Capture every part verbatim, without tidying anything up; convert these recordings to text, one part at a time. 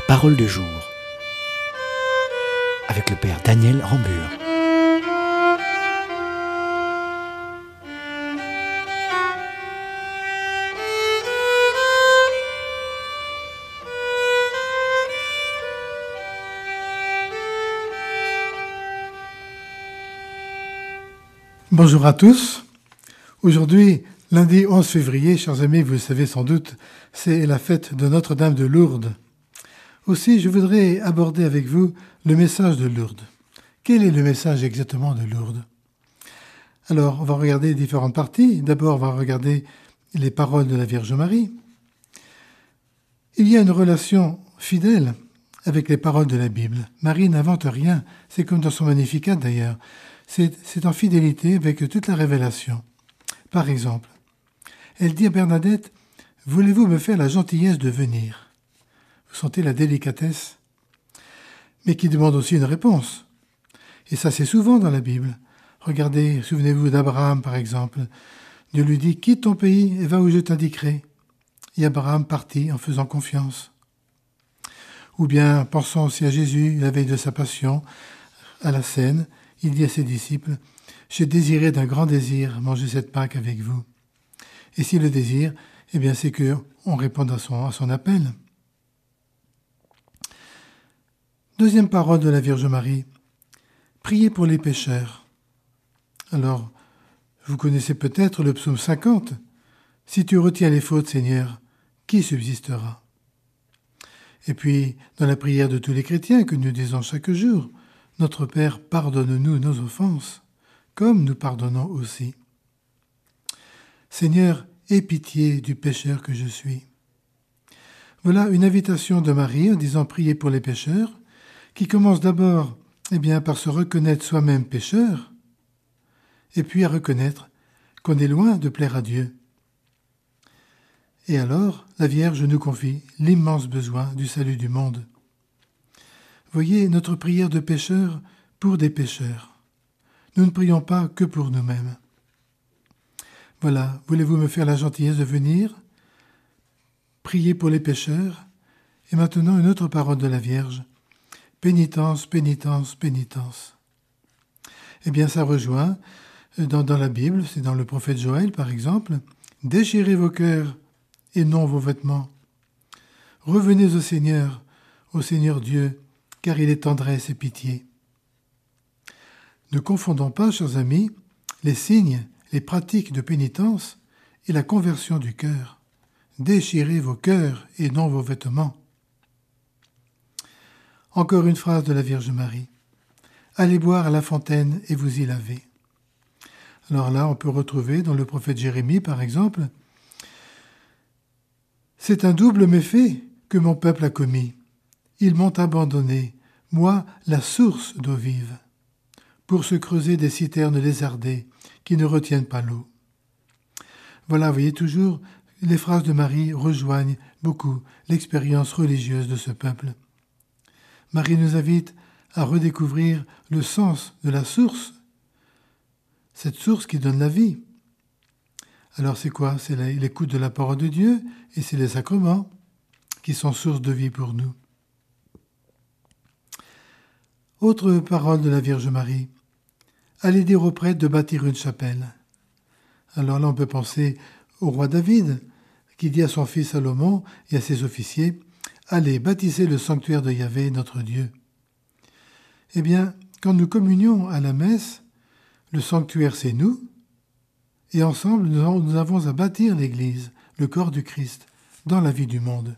parole du jour avec le Père Daniel Rambure. Bonjour à tous. Aujourd'hui, lundi onze février, chers amis, vous le savez sans doute, c'est la fête de Notre-Dame de Lourdes. Aussi, je voudrais aborder avec vous le message de Lourdes. Quel est le message exactement de Lourdes ? Alors, on va regarder différentes parties. D'abord, on va regarder les paroles de la Vierge Marie. Il y a une relation fidèle avec les paroles de la Bible. Marie n'invente rien, c'est comme dans son Magnificat d'ailleurs. C'est, c'est en fidélité avec toute la révélation. Par exemple, elle dit à Bernadette, « Voulez-vous me faire la gentillesse de venir ?» Vous sentez la délicatesse, mais qui demande aussi une réponse. Et ça, c'est souvent dans la Bible. Regardez, souvenez-vous d'Abraham, par exemple. Dieu lui dit, « Quitte ton pays et va où je t'indiquerai. » Et Abraham partit en faisant confiance. Ou bien, pensons aussi à Jésus, la veille de sa passion, à la scène, il dit à ses disciples, « J'ai désiré d'un grand désir manger cette Pâque avec vous. » Et si le désir, eh bien c'est qu'on réponde à son, à son appel. Deuxième parole de la Vierge Marie, « Priez pour les pécheurs. » Alors, vous connaissez peut-être le psaume cinquante, « Si tu retiens les fautes, Seigneur, qui subsistera ?» Et puis, dans la prière de tous les chrétiens que nous disons chaque jour, notre Père, pardonne-nous nos offenses, comme nous pardonnons aussi. Seigneur, aie pitié du pécheur que je suis. Voilà une invitation de Marie en disant prier pour les pécheurs, qui commence d'abord eh bien, par se reconnaître soi-même pécheur, et puis à reconnaître qu'on est loin de plaire à Dieu. Et alors, la Vierge nous confie l'immense besoin du salut du monde. Voyez notre prière de pécheurs pour des pécheurs. Nous ne prions pas que pour nous-mêmes. Voilà, voulez-vous me faire la gentillesse de venir ? Priez pour les pécheurs. Et maintenant, une autre parole de la Vierge. Pénitence, pénitence, pénitence. Eh bien, ça rejoint dans, dans la Bible, c'est dans le prophète Joël, par exemple. Déchirez vos cœurs et non vos vêtements. Revenez au Seigneur, au Seigneur Dieu, car il est tendresse et pitié. Ne confondons pas, chers amis, les signes, les pratiques de pénitence et la conversion du cœur. Déchirez vos cœurs et non vos vêtements. Encore une phrase de la Vierge Marie. Allez boire à la fontaine et vous y lavez. Alors là, on peut retrouver dans le prophète Jérémie, par exemple, « C'est un double méfait que mon peuple a commis. Ils m'ont abandonné, moi, la source d'eau vive, pour se creuser des citernes lézardées qui ne retiennent pas l'eau. » Voilà, vous voyez toujours, les phrases de Marie rejoignent beaucoup l'expérience religieuse de ce peuple. Marie nous invite à redécouvrir le sens de la source, cette source qui donne la vie. Alors c'est quoi ? C'est l'écoute de la parole de Dieu et c'est les sacrements qui sont source de vie pour nous. Autre parole de la Vierge Marie. Allez dire aux prêtres de bâtir une chapelle. Alors là, on peut penser au roi David, qui dit à son fils Salomon et à ses officiers, « Allez, bâtissez le sanctuaire de Yahvé, notre Dieu. » Eh bien, quand nous communions à la messe, le sanctuaire, c'est nous, et ensemble, nous avons à bâtir l'Église, le corps du Christ, dans la vie du monde.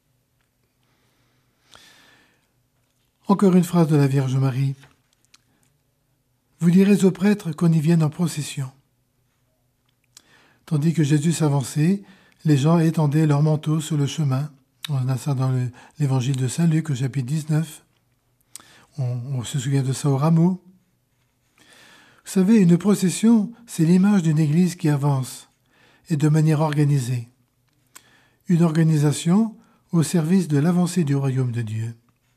Encore une phrase de la Vierge Marie. Vous direz aux prêtres qu'on y vienne en procession. Tandis que Jésus s'avançait, les gens étendaient leurs manteaux sur le chemin. On a ça dans le, l'évangile de Saint Luc au chapitre dix-neuf. On, on se souvient de ça au rameau. Vous savez, une procession, c'est l'image d'une église qui avance, et de manière organisée. Une organisation au service de l'avancée du royaume de Dieu.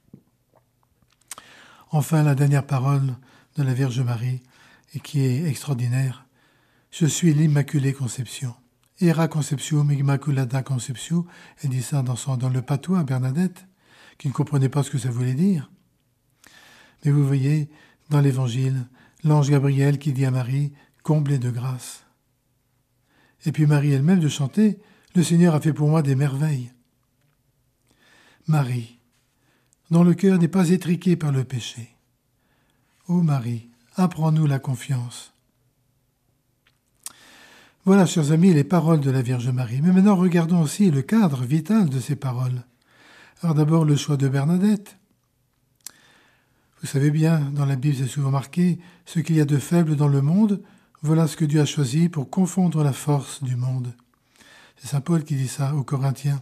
Enfin, la dernière parole de la Vierge Marie, et qui est extraordinaire. Je suis l'Immaculée Conception. Era Conceptium Immaculata Conceptio, elle dit ça dans, son, dans le patois à Bernadette. qui ne comprenaient pas ce que ça voulait dire. Mais vous voyez, dans l'Évangile, l'ange Gabriel qui dit à Marie « comblée de grâce ». Et puis Marie elle-même de chanter « Le Seigneur a fait pour moi des merveilles ». Marie, dont le cœur n'est pas étriqué par le péché. Ô Marie, apprends-nous la confiance. Voilà, chers amis, les paroles de la Vierge Marie. Mais maintenant, regardons aussi le cadre vital de ces paroles. Alors d'abord, le choix de Bernadette. Vous savez bien, dans la Bible, c'est souvent marqué « Ce qu'il y a de faible dans le monde, voilà ce que Dieu a choisi pour confondre la force du monde. » C'est saint Paul qui dit ça aux Corinthiens.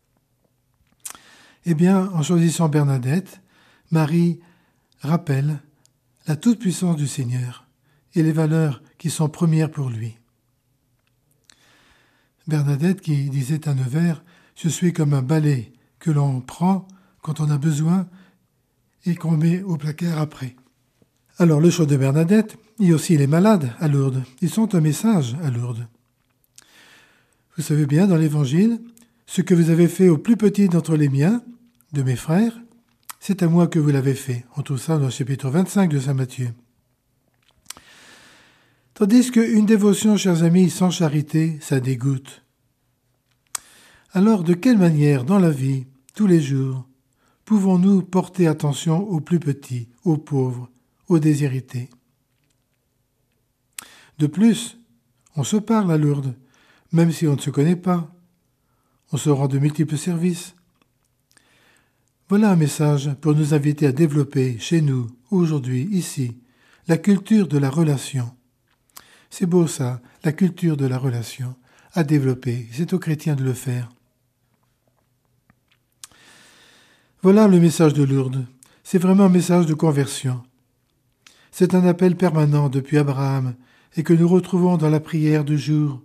Eh bien, en choisissant Bernadette, Marie rappelle la toute-puissance du Seigneur et les valeurs qui sont premières pour lui. Bernadette qui disait à Nevers « Je suis comme un balai que l'on prend quand on a besoin et qu'on met au placard après. » Alors, le choix de Bernadette, et aussi les malades à Lourdes, ils sont un message à Lourdes. Vous savez bien, dans l'Évangile, ce que vous avez fait au plus petit d'entre les miens, de mes frères, c'est à moi que vous l'avez fait. On trouve ça dans le chapitre vingt-cinq de saint Matthieu. Tandis qu'une dévotion, chers amis, sans charité, ça dégoûte. Alors, de quelle manière, dans la vie, tous les jours, pouvons-nous porter attention aux plus petits, aux pauvres, aux déshérités? De plus, on se parle à Lourdes, même si on ne se connaît pas. On se rend de multiples services. Voilà un message pour nous inviter à développer chez nous, aujourd'hui, ici, la culture de la relation. C'est beau ça, la culture de la relation, à développer. C'est aux chrétiens de le faire. Voilà le message de Lourdes. C'est vraiment un message de conversion. C'est un appel permanent depuis Abraham et que nous retrouvons dans la prière du jour.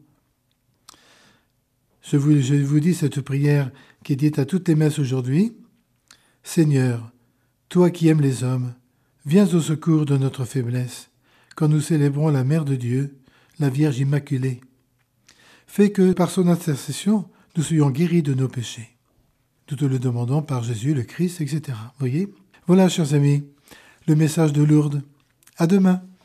Je vous, je vous dis cette prière qui est dite à toutes les messes aujourd'hui. Seigneur, toi qui aimes les hommes, viens au secours de notre faiblesse, quand nous célébrons la Mère de Dieu, la Vierge Immaculée. Fais que, par son intercession, nous soyons guéris de nos péchés. Nous te le demandons par Jésus, le Christ, et cetera. Voyez ? Voilà, chers amis, le message de Lourdes. À demain.